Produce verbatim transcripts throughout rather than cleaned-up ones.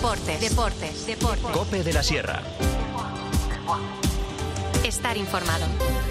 Deportes, deportes, deportes. COPE de la Sierra. Estar informado.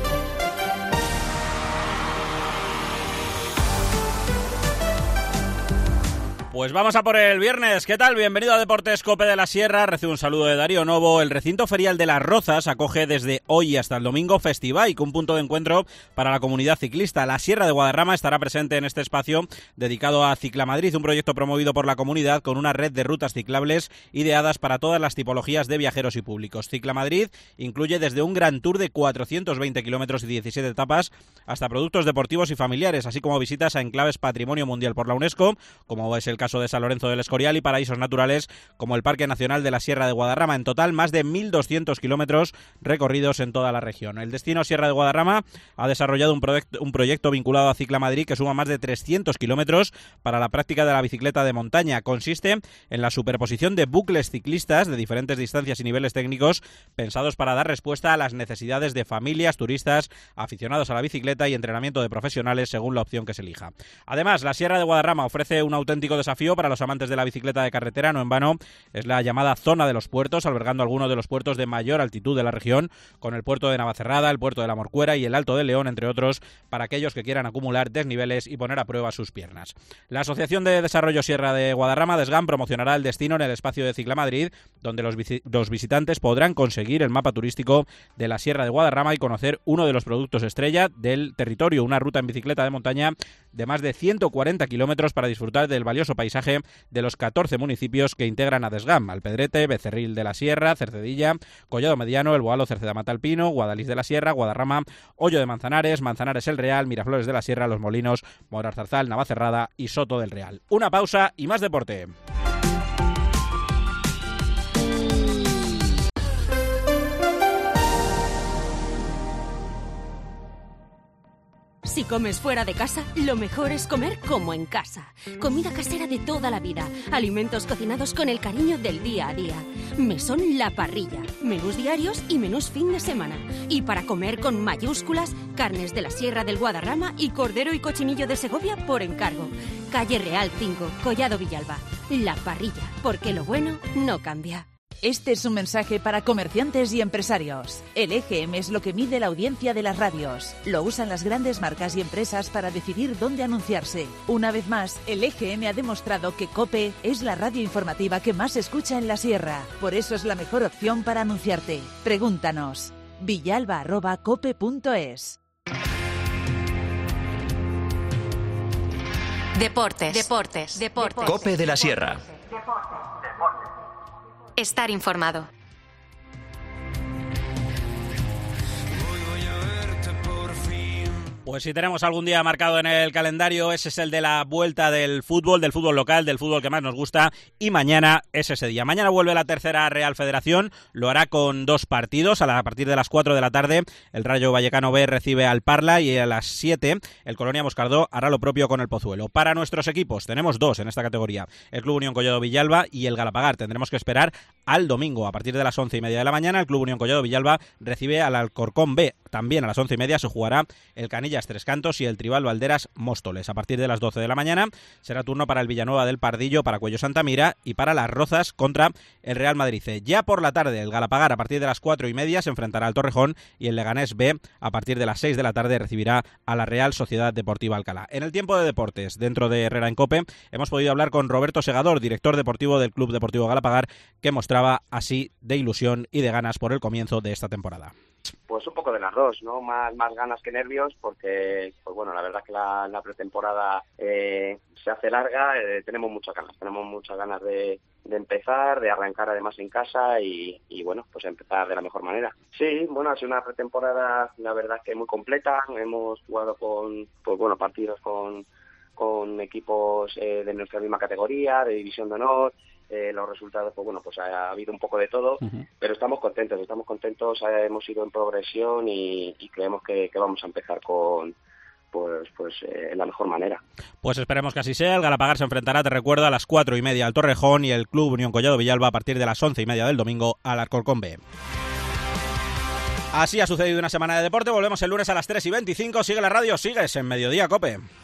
Pues vamos a por el viernes. ¿Qué tal? Bienvenido a Deportes COPE de la Sierra. Recibe un saludo de Darío Novo. El recinto ferial de Las Rozas acoge desde hoy hasta el domingo Festibike, un punto de encuentro para la comunidad ciclista. La Sierra de Guadarrama estará presente en este espacio dedicado a Ciclamadrid, un proyecto promovido por la comunidad con una red de rutas ciclables ideadas para todas las tipologías de viajeros y públicos. Ciclamadrid incluye desde un gran tour de cuatrocientos veinte kilómetros y diecisiete etapas hasta productos deportivos y familiares, así como visitas a enclaves Patrimonio Mundial por la UNESCO, como es el caso de San Lorenzo del Escorial, y paraísos naturales como el Parque Nacional de la Sierra de Guadarrama. En total, más de mil doscientos kilómetros recorridos en toda la región. El destino Sierra de Guadarrama ha desarrollado un, proyecto, un proyecto vinculado a Ciclamadrid que suma más de trescientos kilómetros para la práctica de la bicicleta de montaña. Consiste en la superposición de bucles ciclistas de diferentes distancias y niveles técnicos pensados para dar respuesta a las necesidades de familias, turistas, aficionados a la bicicleta y entrenamiento de profesionales según la opción que se elija. Además, la Sierra de Guadarrama ofrece un auténtico desafío para los amantes de la bicicleta de carretera. No en vano es la llamada zona de los puertos, albergando algunos de los puertos de mayor altitud de la región, con el puerto de Navacerrada, el puerto de la Morcuera y el Alto de León, entre otros, para aquellos que quieran acumular desniveles y poner a prueba sus piernas. La Asociación de Desarrollo Sierra de Guadarrama, DESGAM, promocionará el destino en el espacio de Ciclamadrid, donde los, bici- los visitantes podrán conseguir el mapa turístico de la Sierra de Guadarrama y conocer uno de los productos estrella del territorio, una ruta en bicicleta de montaña de más de ciento cuarenta kilómetros para disfrutar del valioso paisaje de los catorce municipios que integran a DESGAM: Alpedrete, Becerril de la Sierra, Cercedilla, Collado Mediano, El Boalo, Cerceda Matalpino, Guadalís de la Sierra, Guadarrama, Hoyo de Manzanares, Manzanares el Real, Miraflores de la Sierra, Los Molinos, Morarzarzal, Navacerrada y Soto del Real. Una pausa y más deporte. Si comes fuera de casa, lo mejor es comer como en casa. Comida casera de toda la vida. Alimentos cocinados con el cariño del día a día. Mesón La Parrilla. Menús diarios y menús fin de semana. Y para comer con mayúsculas, carnes de la Sierra del Guadarrama y cordero y cochinillo de Segovia por encargo. Calle Real cinco, Collado Villalba. La Parrilla, porque lo bueno no cambia. Este es un mensaje para comerciantes y empresarios. El E G M es lo que mide la audiencia de las radios. Lo usan las grandes marcas y empresas para decidir dónde anunciarse. Una vez más, el E G M ha demostrado que COPE es la radio informativa que más se escucha en la Sierra. Por eso es la mejor opción para anunciarte. Pregúntanos. villalba arroba cope punto es. Deportes, deportes, deportes. COPE de la Sierra. Estar informado. Pues si tenemos algún día marcado en el calendario, ese es el de la vuelta del fútbol, del fútbol local, del fútbol que más nos gusta, y mañana es ese día. Mañana vuelve la tercera Real Federación, lo hará con dos partidos. A, la, a partir de las cuatro de la tarde el Rayo Vallecano B recibe al Parla y a las siete el Colonia Moscardó hará lo propio con el Pozuelo. Para nuestros equipos tenemos dos en esta categoría, el Club Unión Collado Villalba y el Galapagar. Tendremos que esperar al domingo. A partir de las once y media de la mañana el Club Unión Collado Villalba recibe al Alcorcón B. También a las once y media se jugará el Canillas Tres Cantos y el Tribal Valderas Móstoles. A partir de las doce de la mañana será turno para el Villanueva del Pardillo, para Cuello Santamira y para Las Rozas contra el Real Madrid C. Ya por la tarde el Galapagar a partir de las cuatro y media se enfrentará al Torrejón y el Leganés B a partir de las seis de la tarde recibirá a la Real Sociedad Deportiva Alcalá. En el tiempo de deportes, dentro de Herrera en COPE, hemos podido hablar con Roberto Segador, director deportivo del Club Deportivo Galapagar, que mostraba así de ilusión y de ganas por el comienzo de esta temporada. Pues un poco de las dos, ¿no? Más, más ganas que nervios porque, pues bueno, la verdad que la, la pretemporada eh, se hace larga, eh, tenemos muchas ganas, tenemos muchas ganas de, de empezar, de arrancar además en casa y, y bueno, pues empezar de la mejor manera. Sí, bueno, ha sido una pretemporada, la verdad que muy completa, hemos jugado con, pues bueno, partidos con, con equipos eh, de nuestra misma categoría, de División de Honor. Eh, los resultados, pues bueno, pues ha, ha habido un poco de todo, uh-huh. pero estamos contentos, estamos contentos, eh, hemos ido en progresión y, y creemos que, que vamos a empezar con pues pues eh, en la mejor manera. Pues esperemos que así sea. El Galapagar se enfrentará, te recuerdo, a las cuatro y media al Torrejón y el Club Unión Collado Villalba a partir de las once y media del domingo al Alcorcón B. Así ha sucedido una semana de deporte. Volvemos el lunes a las tres y veinticinco. Sigue la radio, sigues en Mediodía COPE.